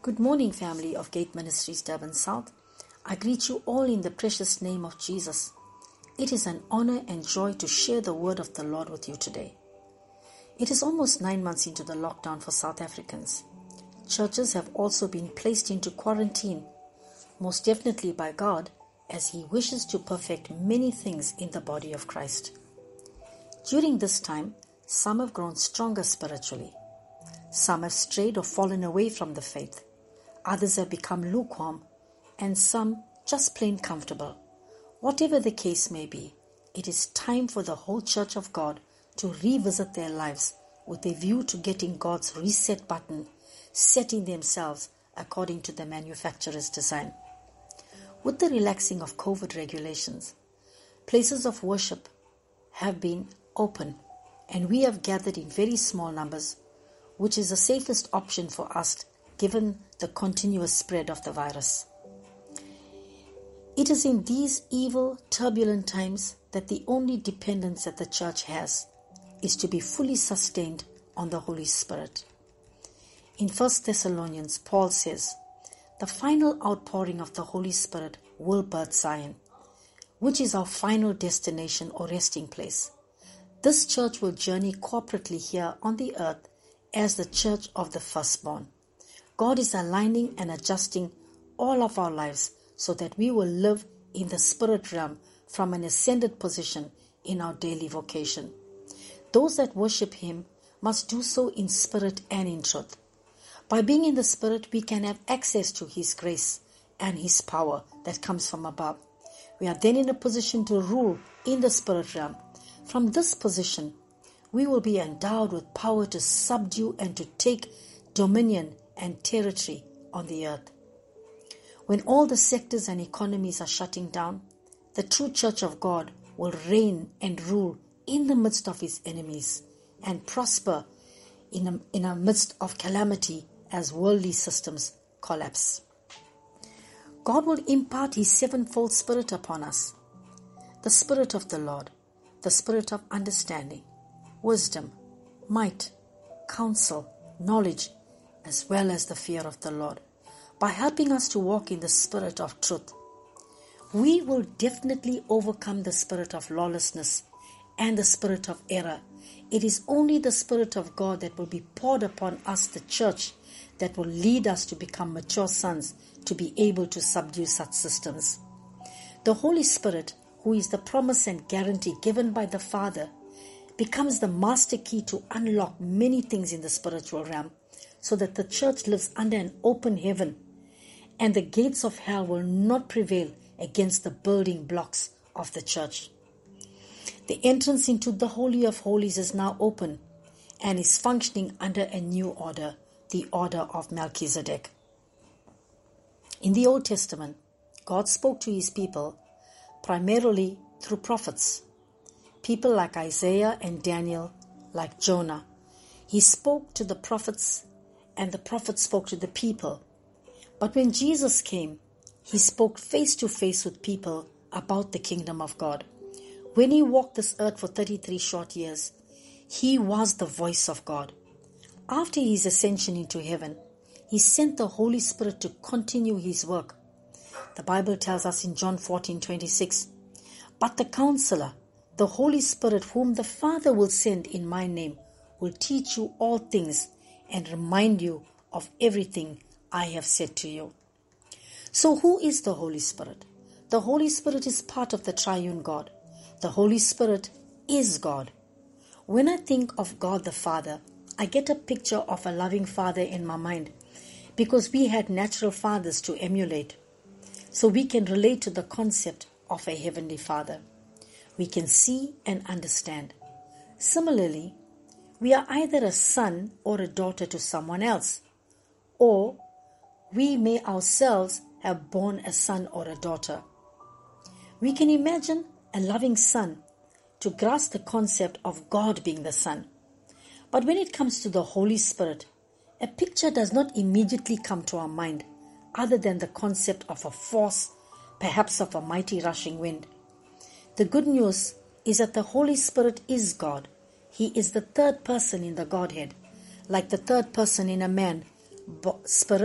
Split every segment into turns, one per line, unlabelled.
Good morning, family of Gate Ministries, Durban South. I greet you all in the precious name of Jesus. It is an honor and joy to share the word of the Lord with you today. It is almost 9 months into the lockdown for South Africans. Churches have also been placed into quarantine, most definitely by God, as He wishes to perfect many things in the body of Christ. During this time, some have grown stronger spiritually. Some have strayed or fallen away from the faith. Others have become lukewarm, and some just plain comfortable. Whatever the case may be, it is time for the whole Church of God to revisit their lives with a view to getting God's reset button, setting themselves according to the manufacturer's design. With the relaxing of COVID regulations, places of worship have been open, and we have gathered in very small numbers, which is the safest option for us given the continuous spread of the virus. It is in these evil, turbulent times that the only dependence that the church has is to be fully sustained on the Holy Spirit. In 1 Thessalonians, Paul says, the final outpouring of the Holy Spirit will birth Zion, which is our final destination or resting place. This church will journey corporately here on the earth as the church of the firstborn. God is aligning and adjusting all of our lives so that we will live in the spirit realm from an ascended position in our daily vocation. Those that worship Him must do so in spirit and in truth. By being in the Spirit, we can have access to His grace and His power that comes from above. We are then in a position to rule in the spirit realm. From this position, we will be endowed with power to subdue and to take dominion and territory on the earth. When all the sectors and economies are shutting down, the true Church of God will reign and rule in the midst of His enemies and prosper in a midst of calamity as worldly systems collapse. God will impart His sevenfold Spirit upon us, the Spirit of the Lord, the Spirit of understanding, wisdom, might, counsel, knowledge, as well as the fear of the Lord. By helping us to walk in the spirit of truth, we will definitely overcome the spirit of lawlessness and the spirit of error. It is only the Spirit of God that will be poured upon us, the church, that will lead us to become mature sons to be able to subdue such systems. The Holy Spirit, who is the promise and guarantee given by the Father, becomes the master key to unlock many things in the spiritual realm, so that the church lives under an open heaven and the gates of hell will not prevail against the building blocks of the church. The entrance into the Holy of Holies is now open and is functioning under a new order, the order of Melchizedek. In the Old Testament, God spoke to His people primarily through prophets, people like Isaiah and Daniel, like Jonah. He spoke to the prophets, and the prophets spoke to the people. But when Jesus came, He spoke face to face with people about the kingdom of God. When He walked this earth for 33 short years, He was the voice of God. After His ascension into heaven, He sent the Holy Spirit to continue His work. The Bible tells us in John 14:26, but the Counselor, the Holy Spirit, whom the Father will send in my name, will teach you all things and remind you of everything I have said to you. So who is the Holy Spirit? The Holy Spirit is part of the triune God. The Holy Spirit is God. When I think of God the Father, I get a picture of a loving Father in my mind because we had natural fathers to emulate. So we can relate to the concept of a heavenly Father. We can see and understand. Similarly, we are either a son or a daughter to someone else, or we may ourselves have born a son or a daughter. We can imagine a loving son to grasp the concept of God being the Son. But when it comes to the Holy Spirit, a picture does not immediately come to our mind other than the concept of a force, perhaps of a mighty rushing wind. The good news is that the Holy Spirit is God. He is the third person in the Godhead, like the third person in a man, spirit,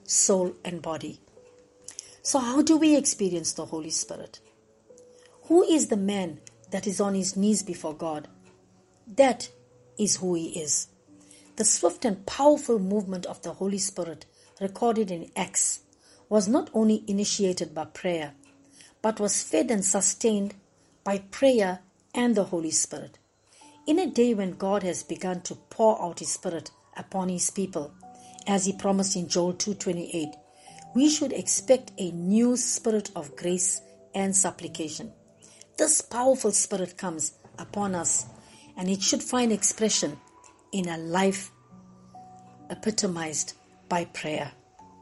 soul, and body. So how do we experience the Holy Spirit? Who is the man that is on his knees before God? That is who he is. The swift and powerful movement of the Holy Spirit recorded in Acts was not only initiated by prayer, but was fed and sustained by prayer and the Holy Spirit. In a day when God has begun to pour out his Spirit upon his people, as he promised in Joel 2:28, we should expect a new spirit of grace and supplication. This powerful Spirit comes upon us, and it should find expression in a life epitomized by prayer.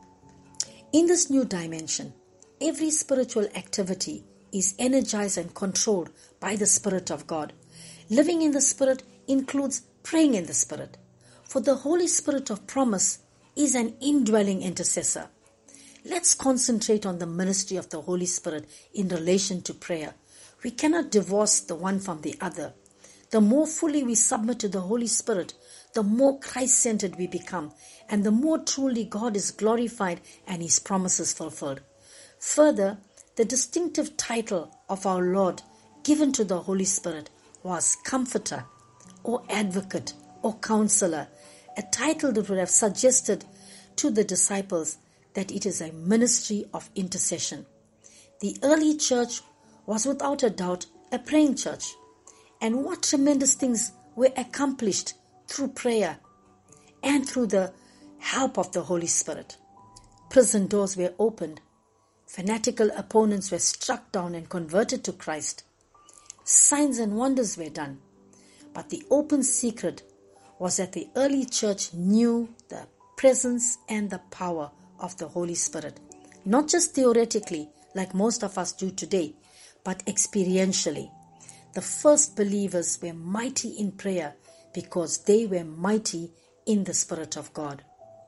In this new dimension, every spiritual activity is energized and controlled by the Spirit of God. Living in the Spirit includes praying in the Spirit, for the Holy Spirit of promise is an indwelling intercessor. Let's concentrate on the ministry of the Holy Spirit in relation to prayer. We cannot divorce the one from the other. The more fully we submit to the Holy Spirit, the more Christ-centered we become, and the more truly God is glorified and his promises fulfilled. Further, the distinctive title of our Lord given to the Holy Spirit was Comforter, or Advocate, or Counselor, a title that would have suggested to the disciples that it is a ministry of intercession. The early church was without a doubt a praying church. And what tremendous things were accomplished through prayer and through the help of the Holy Spirit. Prison doors were opened. Fanatical opponents were struck down and converted to Christ. Signs and wonders were done. But the open secret was that the early church knew the presence and the power of the Holy Spirit, not just theoretically like most of us do today, but experientially. The first believers were mighty in prayer because they were mighty in the Spirit of God.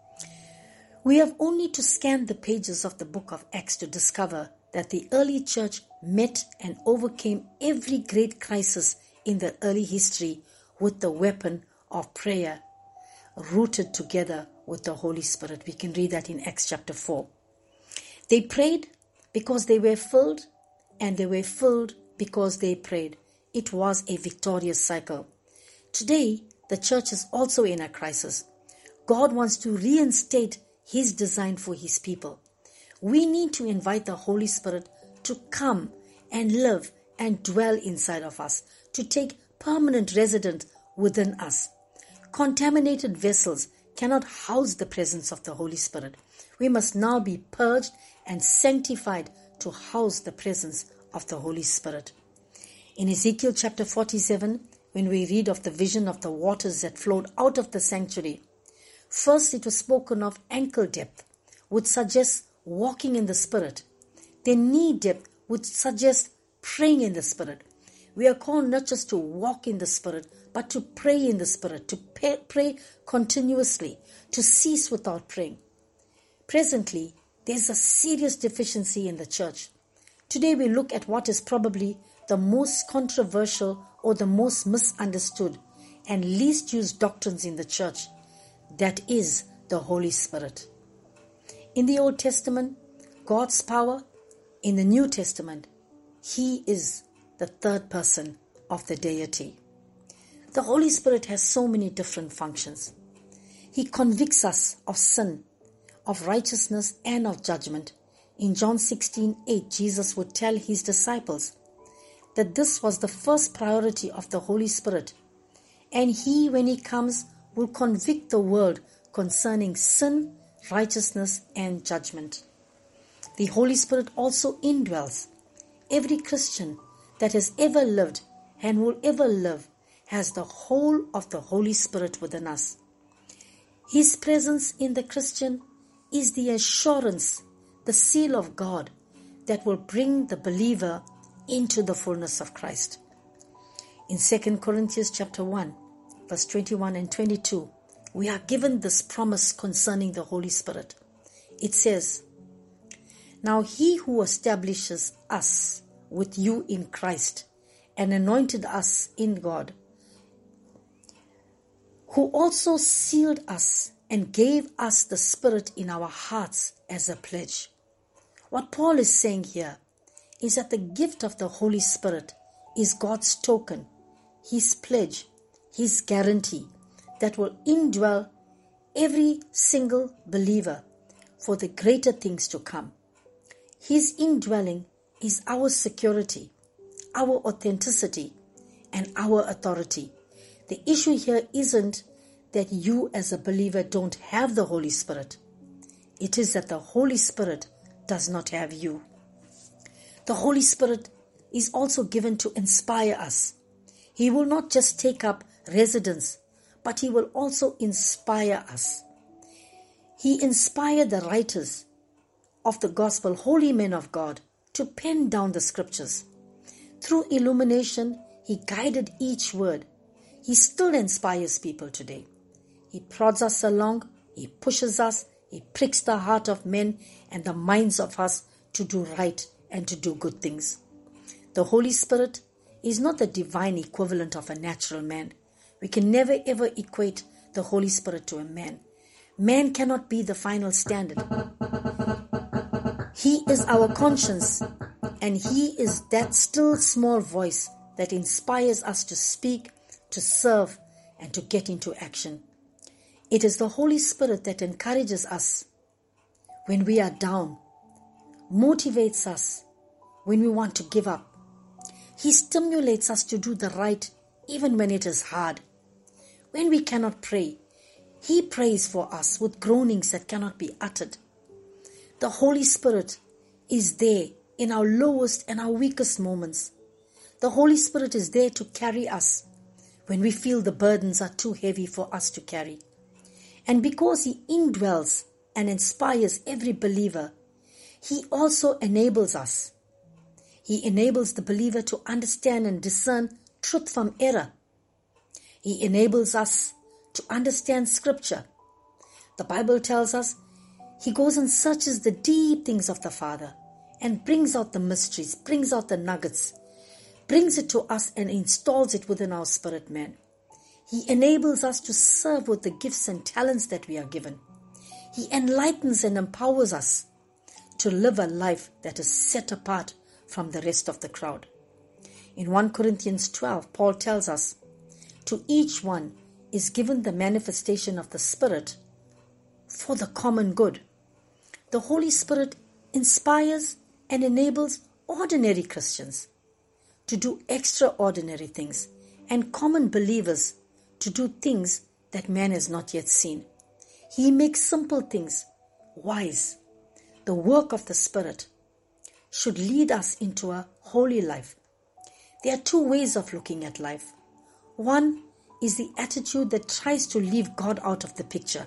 We have only to scan the pages of the book of Acts to discover that the early church met and overcame every great crisis in the early history with the weapon of prayer, rooted together with the Holy Spirit. We can read that in Acts chapter 4. They prayed because they were filled, and they were filled because they prayed. It was a victorious cycle. Today, the church is also in a crisis. God wants to reinstate his design for his people. We need to invite the Holy Spirit to come and live and dwell inside of us, to take permanent residence within us. Contaminated vessels cannot house the presence of the Holy Spirit. We must now be purged and sanctified to house the presence of the Holy Spirit. In Ezekiel chapter 47, when we read of the vision of the waters that flowed out of the sanctuary, first it was spoken of ankle depth, which suggests walking in the Spirit. Then knee depth, which suggests praying in the Spirit. We are called not just to walk in the Spirit, but to pray in the Spirit, to pray continuously, to cease without praying. Presently, there's a serious deficiency in the church. Today we look at what is probably the most controversial or the most misunderstood and least used doctrines in the church. That is the Holy Spirit. In the Old Testament, God's power. In the New Testament, he is the third person of the deity. The Holy Spirit has so many different functions. He convicts us of sin, of righteousness, and of judgment. In John 16:8, Jesus would tell his disciples that this was the first priority of the Holy Spirit. And he, when he comes, will convict the world concerning sin, righteousness, and judgment. The Holy Spirit also indwells. Every Christian that has ever lived and will ever live has the whole of the Holy Spirit within us. His presence in the Christian is the assurance, the seal of God that will bring the believer into the fullness of Christ. In 2 Corinthians chapter 1, verse 21 and 22, we are given this promise concerning the Holy Spirit. It says, "Now he who establishes us with you in Christ and anointed us in God, who also sealed us and gave us the Spirit in our hearts as a pledge. What Paul is saying here is that the gift of the Holy Spirit is God's token, His pledge, His guarantee that will indwell every single believer for the greater things to come. His indwelling is our security, our authenticity, and our authority. The issue here isn't that you as a believer don't have the Holy Spirit. It is that the Holy Spirit does not have you. The Holy Spirit is also given to inspire us. He will not just take up residence, but He will also inspire us. He inspired the writers of the gospel, holy men of God, to pen down the scriptures. Through illumination, He guided each word. He still inspires people today. He prods us along, He pushes us, He pricks the heart of men and the minds of us to do right and to do good things. The Holy Spirit is not the divine equivalent of a natural man. We can never ever equate the Holy Spirit to a man. Man cannot be the final standard. He is our conscience, and He is that still small voice that inspires us to speak, to serve, and to get into action. It is the Holy Spirit that encourages us when we are down, motivates us when we want to give up. He stimulates us to do the right even when it is hard. When we cannot pray, He prays for us with groanings that cannot be uttered. The Holy Spirit is there in our lowest and our weakest moments. The Holy Spirit is there to carry us when we feel the burdens are too heavy for us to carry. And because He indwells and inspires every believer, He also enables us. He enables the believer to understand and discern truth from error. He enables us to understand Scripture. The Bible tells us He goes and searches the deep things of the Father and brings out the mysteries, brings out the nuggets, brings it to us and installs it within our spirit man. He enables us to serve with the gifts and talents that we are given. He enlightens and empowers us to live a life that is set apart from the rest of the crowd. In 1 Corinthians 12, Paul tells us, to each one is given the manifestation of the Spirit for the common good. The Holy Spirit inspires and enables ordinary Christians to do extraordinary things and common believers to do things that man has not yet seen. He makes simple things wise. The work of the Spirit should lead us into a holy life. There are two ways of looking at life. One is the attitude that tries to leave God out of the picture.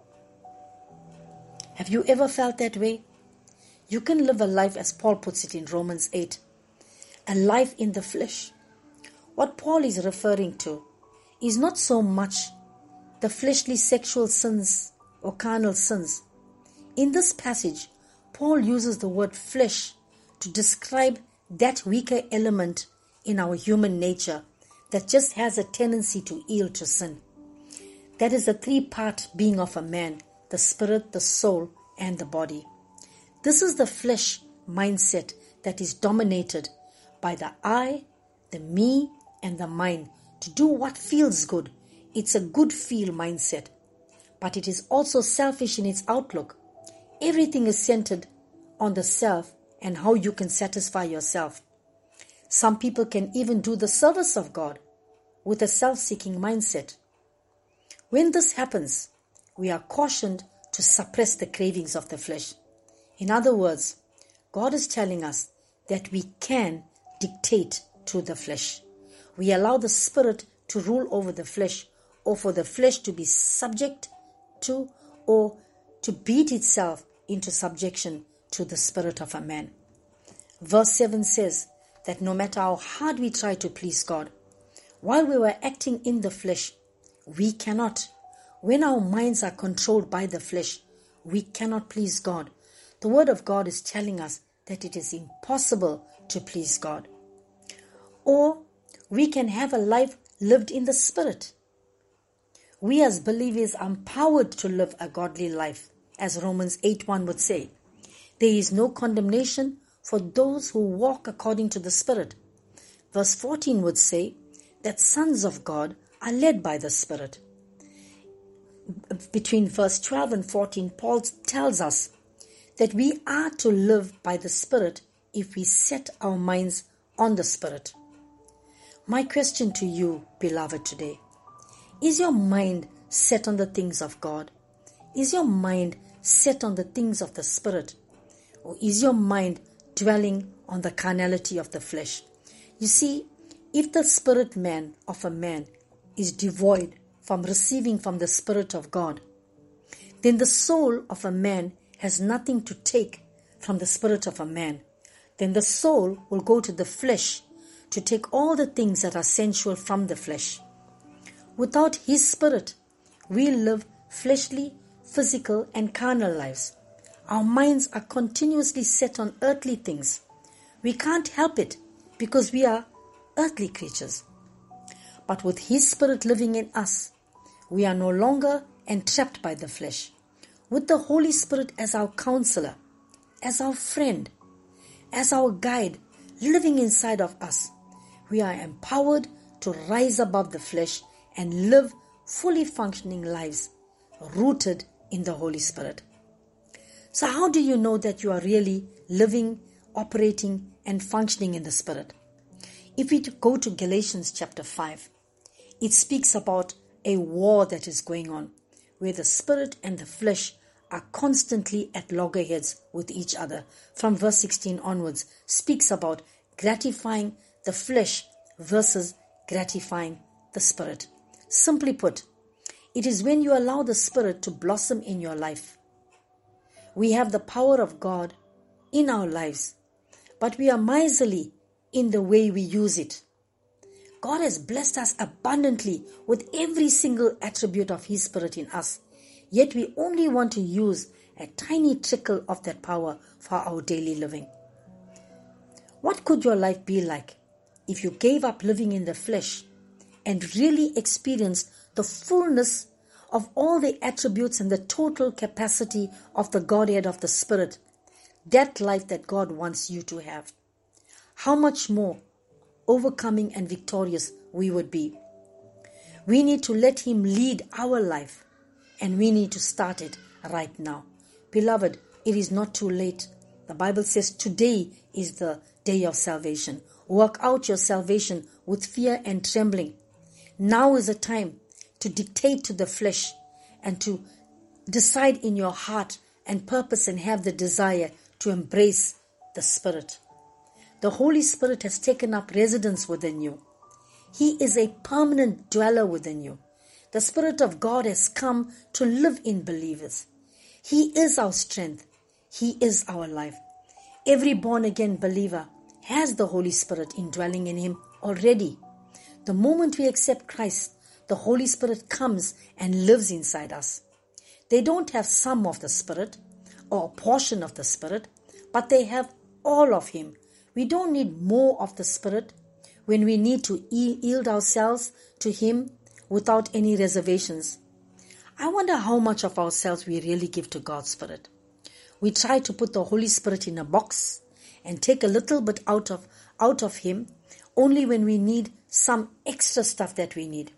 Have you ever felt that way? You can live a life, as Paul puts it in Romans 8, a life in the flesh. What Paul is referring to is not so much the fleshly sexual sins or carnal sins. In this passage, Paul uses the word flesh to describe that weaker element in our human nature that just has a tendency to yield to sin. That is the three-part being of a man: the spirit, the soul, and the body. This is the flesh mindset that is dominated by the I, the me, and the mind to do what feels good. It's a good feel mindset, but it is also selfish in its outlook. Everything is centered on the self and how you can satisfy yourself. Some people can even do the service of God with a self-seeking mindset. When this happens, we are cautioned to suppress the cravings of the flesh. In other words, God is telling us that we can dictate to the flesh. We allow the Spirit to rule over the flesh, or for the flesh to be subject to, or to beat itself into subjection to the spirit of a man. Verse 7 says that no matter how hard we try to please God, while we were acting in the flesh, we cannot. When our minds are controlled by the flesh, we cannot please God. The Word of God is telling us that it is impossible to please God. Or we can have a life lived in the Spirit. We as believers are empowered to live a godly life, as Romans 8:1 would say. There is no condemnation for those who walk according to the Spirit. Verse 14 would say that sons of God are led by the Spirit. Between verse 12 and 14, Paul tells us that we are to live by the Spirit if we set our minds on the Spirit. My question to you, beloved, today, is your mind set on the things of God? Is your mind set on the things of the Spirit? Or is your mind dwelling on the carnality of the flesh? You see, if the spirit man of a man is devoid from receiving from the Spirit of God, then the soul of a man has nothing to take from the spirit of a man. Then the soul will go to the flesh to take all the things that are sensual from the flesh. Without His Spirit, we live fleshly, physical, and carnal lives. Our minds are continuously set on earthly things. We can't help it because we are earthly creatures. But with His Spirit living in us, we are no longer entrapped by the flesh. With the Holy Spirit as our counselor, as our friend, as our guide, living inside of us, we are empowered to rise above the flesh and live fully functioning lives rooted in the Holy Spirit. So how do you know that you are really living, operating, and functioning in the Spirit? If we go to Galatians chapter 5, it speaks about a war that is going on, where the Spirit and the flesh are constantly at loggerheads with each other. From verse 16 onwards, speaks about gratifying the flesh versus gratifying the Spirit. Simply put, it is when you allow the Spirit to blossom in your life. We have the power of God in our lives, but we are miserly in the way we use it. God has blessed us abundantly with every single attribute of His Spirit in us, yet we only want to use a tiny trickle of that power for our daily living. What could your life be like if you gave up living in the flesh and really experienced the fullness of all the attributes and the total capacity of the Godhead of the Spirit, that life that God wants you to have? How much more overcoming and victorious we would be. We need to let Him lead our life, and we need to start it right now. Beloved, it is not too late. The Bible says today is the day of salvation. Work out your salvation with fear and trembling. Now is the time to dictate to the flesh and to decide in your heart and purpose and have the desire to embrace the Spirit. The Holy Spirit has taken up residence within you. He is a permanent dweller within you. The Spirit of God has come to live in believers. He is our strength. He is our life. Every born-again believer has the Holy Spirit indwelling in him already. The moment we accept Christ, the Holy Spirit comes and lives inside us. They don't have some of the Spirit or a portion of the Spirit, but they have all of Him. We don't need more of the Spirit when we need to yield ourselves to Him without any reservations. I wonder how much of ourselves we really give to God's Spirit. We try to put the Holy Spirit in a box and take a little bit out of Him only when we need some extra stuff that we need.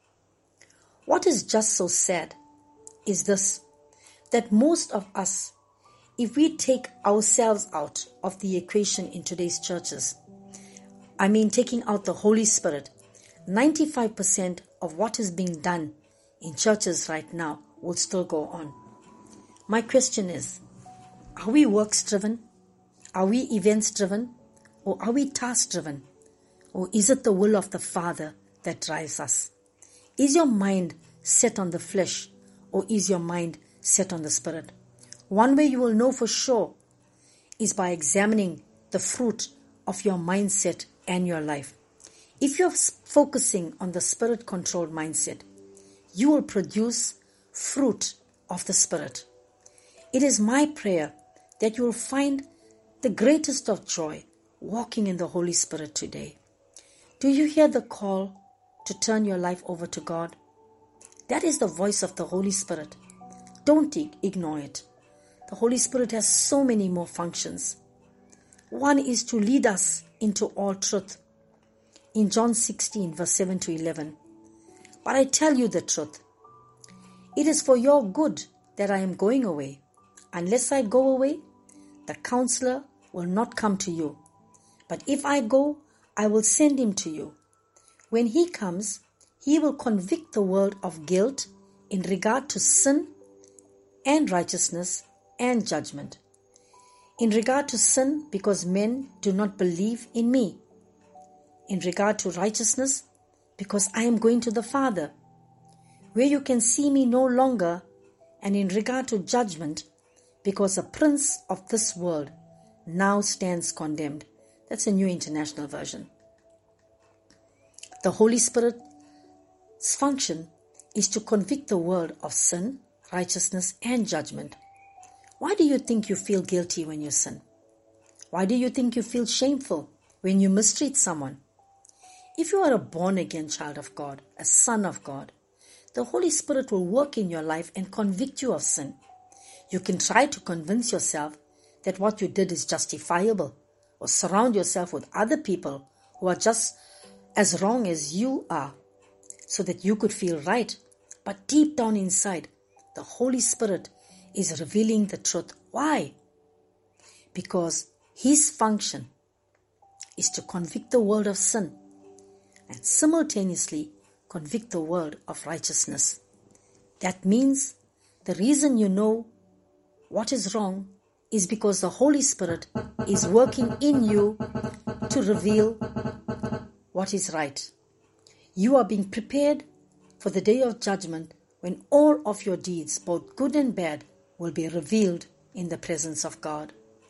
What is just so sad is this, that most of us, if we take ourselves out of the equation in today's churches, taking out the Holy Spirit, 95% of what is being done in churches right now will still go on. My question is, are we works driven? Are we events driven? Or are we task driven? Or is it the will of the Father that drives us? Is your mind set on the flesh, or is your mind set on the Spirit? One way you will know for sure is by examining the fruit of your mindset and your life. If you're focusing on the Spirit-controlled mindset, you will produce fruit of the Spirit. It is my prayer that you will find the greatest of joy walking in the Holy Spirit today. Do you hear the call to turn your life over to God? That is the voice of the Holy Spirit. Don't ignore it. The Holy Spirit has so many more functions. One is to lead us into all truth. In John 16, verse 7 to 11, "But I tell you the truth. It is for your good that I am going away. Unless I go away, the Counselor will not come to you. But if I go, I will send him to you. When he comes, he will convict the world of guilt in regard to sin and righteousness and judgment. In regard to sin, because men do not believe in me. In regard to righteousness, because I am going to the Father, where you can see me no longer. And in regard to judgment, because the prince of this world now stands condemned." That's a New International Version. The Holy Spirit's function is to convict the world of sin, righteousness, and judgment. Why do you think you feel guilty when you sin? Why do you think you feel shameful when you mistreat someone? If you are a born-again child of God, a son of God, the Holy Spirit will work in your life and convict you of sin. You can try to convince yourself that what you did is justifiable, or surround yourself with other people who are just as wrong as you are, so that you could feel right. But deep down inside, the Holy Spirit is revealing the truth. Why? Because his function is to convict the world of sin and simultaneously convict the world of righteousness. That means the reason you know what is wrong is because the Holy Spirit is working in you to reveal what is right. You are being prepared for the day of judgment, when all of your deeds, both good and bad, will be revealed in the presence of God.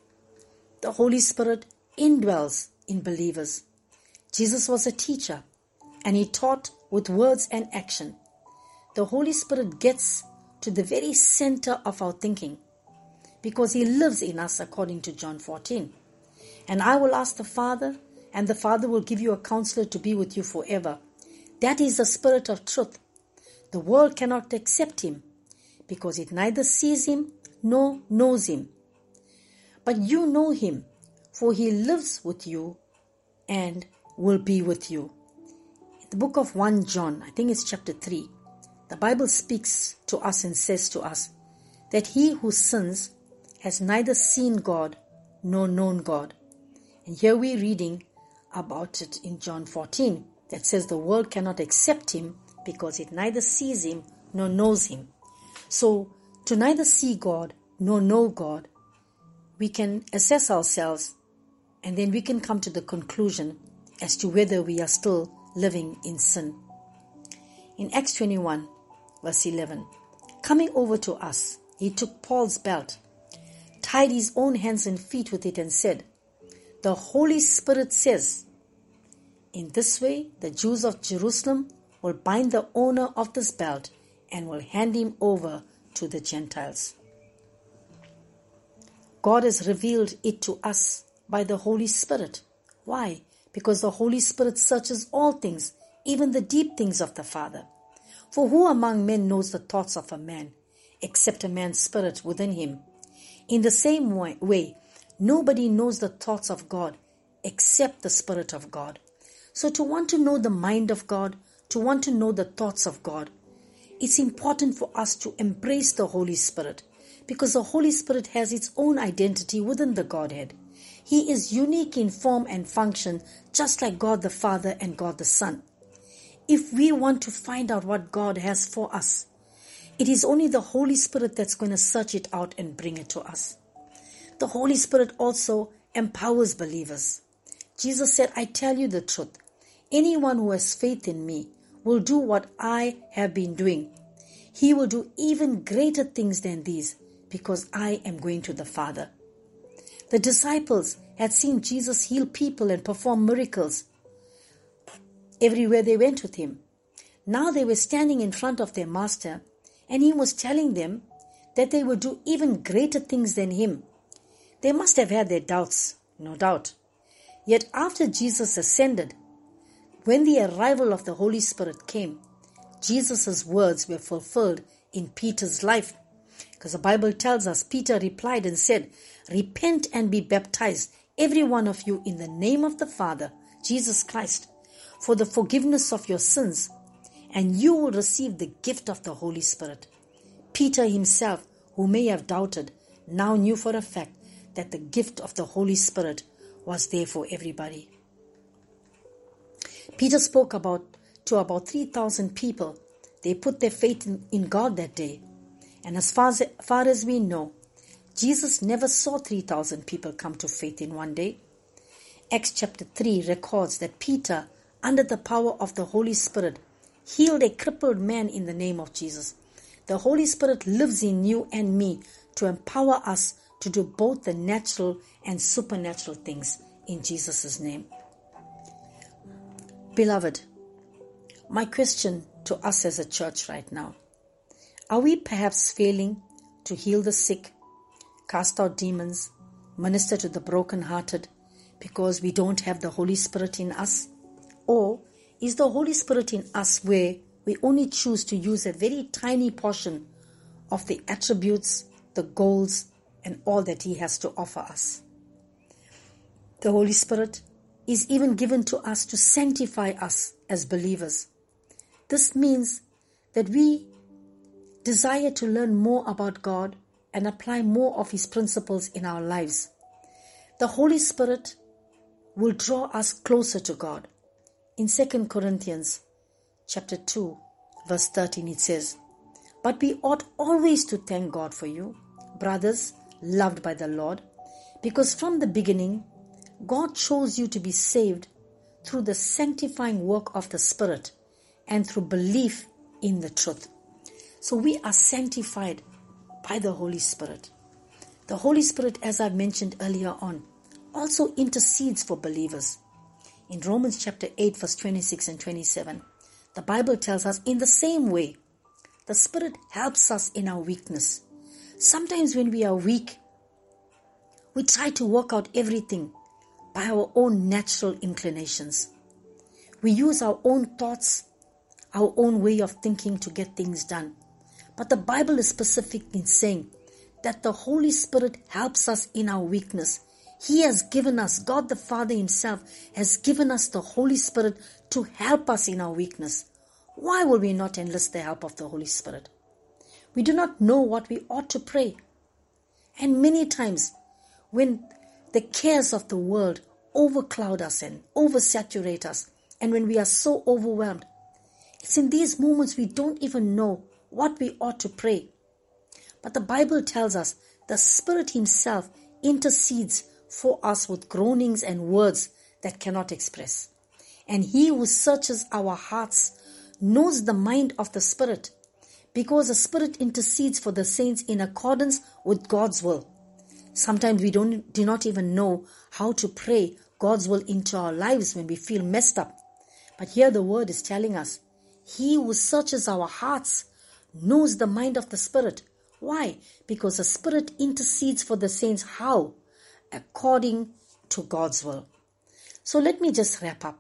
The Holy Spirit indwells in believers. Jesus was a teacher, and he taught with words and action. The Holy Spirit gets to the very center of our thinking, because he lives in us, according to John 14. "And I will ask the Father, and the Father will give you a Counselor to be with you forever." That is the Spirit of truth. The world cannot accept him, because it neither sees him nor knows him. But you know him, for he lives with you and will be with you. In the book of 1 John, I think it's chapter 3, the Bible speaks to us and says to us that he who sins has neither seen God nor known God. And here we're reading about it in John 14, that says the world cannot accept him because it neither sees him nor knows him. So, to neither see God nor know God, we can assess ourselves, and then we can come to the conclusion as to whether we are still living in sin. In Acts 21, verse 11, "Coming over to us, he took Paul's belt, tied his own hands and feet with it, and said, 'The Holy Spirit says, in this way the Jews of Jerusalem will bind the owner of this belt and will hand him over to the Gentiles.'" God has revealed it to us by the Holy Spirit. Why? Because the Holy Spirit searches all things, even the deep things of the Father. For who among men knows the thoughts of a man, except a man's spirit within him? In the same way, nobody knows the thoughts of God except the Spirit of God. So to want to know the mind of God, to want to know the thoughts of God, it's important for us to embrace the Holy Spirit, because the Holy Spirit has its own identity within the Godhead. He is unique in form and function, just like God the Father and God the Son. If we want to find out what God has for us, it is only the Holy Spirit that's going to search it out and bring it to us. The Holy Spirit also empowers believers. Jesus said, "I tell you the truth. Anyone who has faith in me will do what I have been doing. He will do even greater things than these, because I am going to the Father." The disciples had seen Jesus heal people and perform miracles everywhere they went with him. Now they were standing in front of their master, and he was telling them that they would do even greater things than him. They must have had their doubts, no doubt. Yet after Jesus ascended, when the arrival of the Holy Spirit came, Jesus' words were fulfilled in Peter's life. Because the Bible tells us, Peter replied and said, "Repent and be baptized, every one of you, in the name of the Father, Jesus Christ, for the forgiveness of your sins, and you will receive the gift of the Holy Spirit." Peter himself, who may have doubted, now knew for a fact that the gift of the Holy Spirit was there for everybody. Peter spoke to about 3,000 people. They put their faith in God that day. And as far as we know, Jesus never saw 3,000 people come to faith in one day. Acts chapter 3 records that Peter, under the power of the Holy Spirit, healed a crippled man in the name of Jesus. The Holy Spirit lives in you and me to empower us to do both the natural and supernatural things in Jesus' name. Beloved, my question to us as a church right now: are we perhaps failing to heal the sick, cast out demons, minister to the brokenhearted because we don't have the Holy Spirit in us? Or is the Holy Spirit in us where we only choose to use a very tiny portion of the attributes, the goals, and all that He has to offer us? The Holy Spirit is even given to us to sanctify us as believers. This means that we desire to learn more about God and apply more of His principles in our lives. The Holy Spirit will draw us closer to God. In 2 Corinthians chapter 2, verse 13, it says, "But we ought always to thank God for you, brothers, loved by the Lord, because from the beginning God chose you to be saved through the sanctifying work of the Spirit and through belief in the truth." So we are sanctified by the Holy Spirit. The Holy Spirit, as I've mentioned earlier on, also intercedes for believers. In Romans chapter 8, verse 26 and 27, the Bible tells us, in the same way, the Spirit helps us in our weakness. Sometimes when we are weak, we try to work out everything by our own natural inclinations. We use our own thoughts, our own way of thinking to get things done. But the Bible is specific in saying that the Holy Spirit helps us in our weakness. He has given us, God the Father Himself has given us the Holy Spirit to help us in our weakness. Why will we not enlist the help of the Holy Spirit? We do not know what we ought to pray. And many times when the cares of the world overcloud us and oversaturate us, and when we are so overwhelmed, it's in these moments we don't even know what we ought to pray. But the Bible tells us the Spirit Himself intercedes for us with groanings and words that cannot express. And He who searches our hearts knows the mind of the Spirit, because the Spirit intercedes for the saints in accordance with God's will. Sometimes we do not even know how to pray God's will into our lives when we feel messed up. But here the word is telling us, He who searches our hearts knows the mind of the Spirit. Why? Because the Spirit intercedes for the saints. How? According to God's will. So let me just wrap up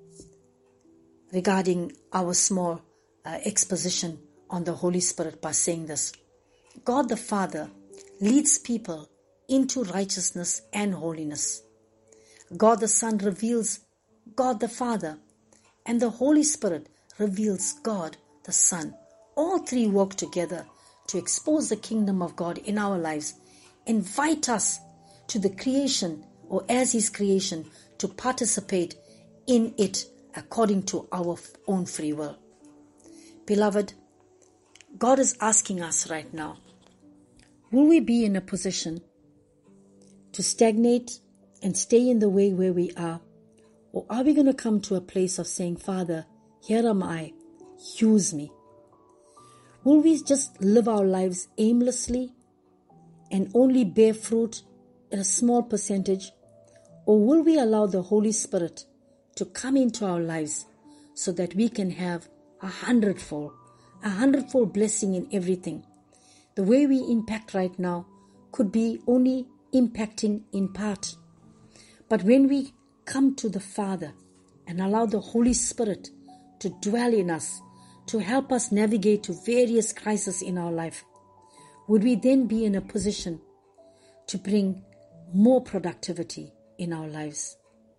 regarding our small exposition on the Holy Spirit by saying this. God the Father leads people into righteousness and holiness. God the Son reveals God the Father, and the Holy Spirit reveals God the Son. All three work together to expose the kingdom of God in our lives, invite us to the creation, or as His creation, to participate in it according to our own free will. Beloved, God is asking us right now, will we be in a position to stagnate and stay in the way where we are? Or are we going to come to a place of saying, Father, here am I, use me? Will we just live our lives aimlessly and only bear fruit in a small percentage? Or will we allow the Holy Spirit to come into our lives so that we can have a hundredfold blessing in everything? The way we impact right now could be only impacting in part. But when we come to the Father and allow the Holy Spirit to dwell in us, to help us navigate to various crises in our life, would we then be in a position to bring more productivity in our lives?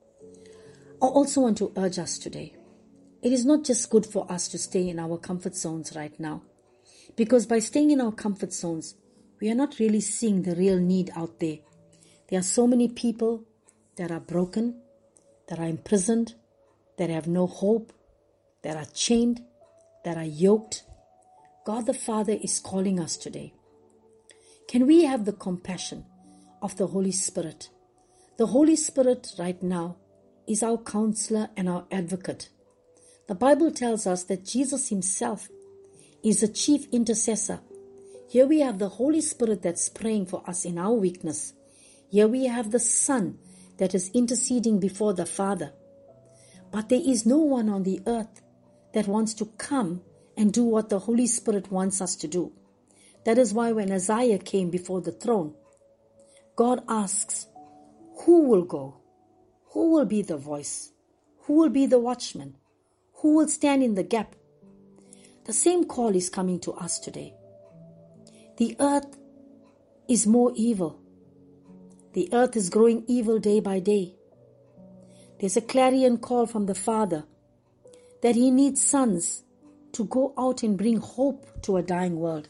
I also want to urge us today. It is not just good for us to stay in our comfort zones right now, because by staying in our comfort zones, we are not really seeing the real need out there. There are so many people that are broken, that are imprisoned, that have no hope, that are chained, that are yoked. God the Father is calling us today. Can we have the compassion of the Holy Spirit? The Holy Spirit right now is our counselor and our advocate. The Bible tells us that Jesus himself is the chief intercessor. Here we have the Holy Spirit that's praying for us in our weakness. Here we have the Son that is interceding before the Father. But there is no one on the earth that wants to come and do what the Holy Spirit wants us to do. That is why when Isaiah came before the throne, God asks, who will go? Who will be the voice? Who will be the watchman? Who will stand in the gap? The same call is coming to us today. The earth is more evil. The earth is growing evil day by day. There's a clarion call from the Father that he needs sons to go out and bring hope to a dying world.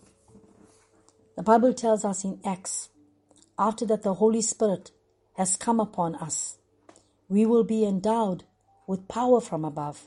The Bible tells us in Acts, after that the Holy Spirit has come upon us, we will be endowed with power from above.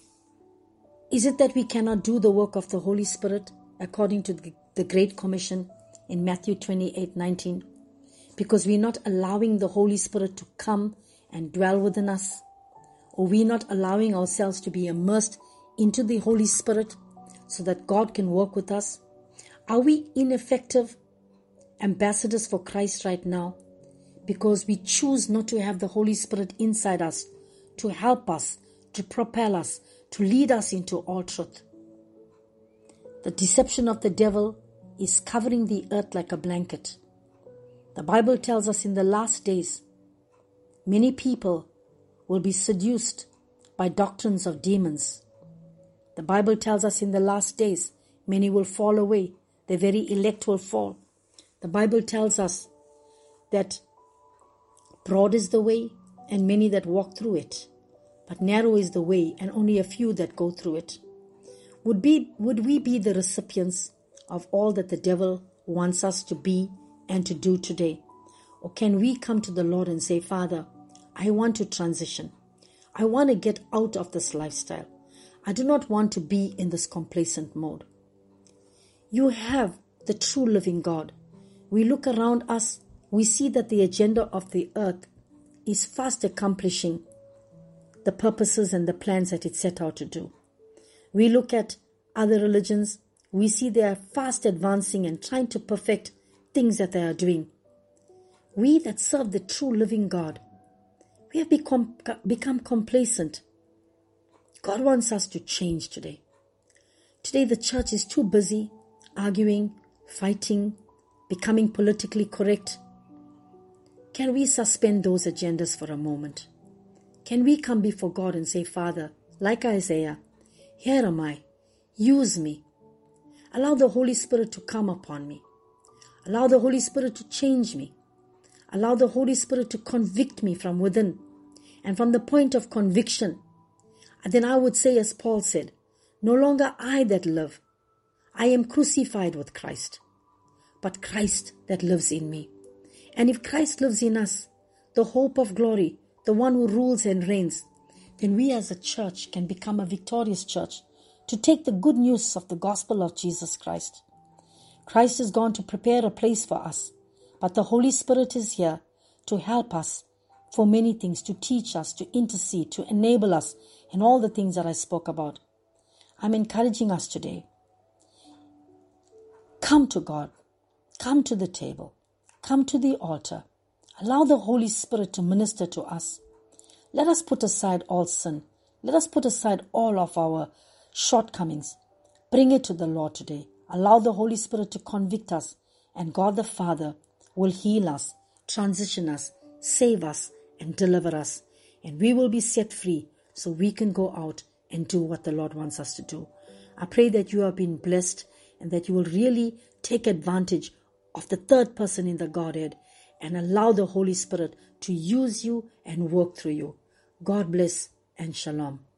Is it that we cannot do the work of the Holy Spirit according to the Great Commission in Matthew 28:19? Because we're not allowing the Holy Spirit to come and dwell within us? Or we're not allowing ourselves to be immersed into the Holy Spirit so that God can work with us? Are we ineffective ambassadors for Christ right now because we choose not to have the Holy Spirit inside us to help us, to propel us, to lead us into all truth? The deception of the devil is covering the earth like a blanket. The Bible tells us in the last days, many people will be seduced by doctrines of demons. The Bible tells us in the last days, many will fall away. The very elect will fall. The Bible tells us that broad is the way and many that walk through it, but narrow is the way and only a few that go through it. Would we be the recipients of all that the devil wants us to be and to do today? Or can we come to the Lord and say, Father, I want to transition. I want to get out of this lifestyle. I do not want to be in this complacent mode. You have the true living God. We look around us, we see that the agenda of the earth is fast accomplishing the purposes and the plans that it set out to do. We look at other religions, we see they are fast advancing and trying to perfect things that they are doing. We that serve the true living God, we have become complacent. God wants us to change today. Today the church is too busy arguing, fighting, becoming politically correct. Can we suspend those agendas for a moment? Can we come before God and say, Father, like Isaiah, here am I, use me. Allow the Holy Spirit to come upon me. Allow the Holy Spirit to change me. Allow the Holy Spirit to convict me from within. And from the point of conviction, then I would say, as Paul said, no longer I that live. I am crucified with Christ, but Christ that lives in me. And if Christ lives in us, the hope of glory, the one who rules and reigns, then we as a church can become a victorious church to take the good news of the gospel of Jesus Christ. Christ is gone to prepare a place for us, but the Holy Spirit is here to help us for many things, to teach us, to intercede, to enable us in all the things that I spoke about. I'm encouraging us today. Come to God. Come to the table. Come to the altar. Allow the Holy Spirit to minister to us. Let us put aside all sin. Let us put aside all of our shortcomings. Bring it to the Lord today. Allow the Holy Spirit to convict us, and God the Father will heal us, transition us, save us, and deliver us. And we will be set free so we can go out and do what the Lord wants us to do. I pray that you have been blessed and that you will really take advantage of the third person in the Godhead and allow the Holy Spirit to use you and work through you. God bless and shalom.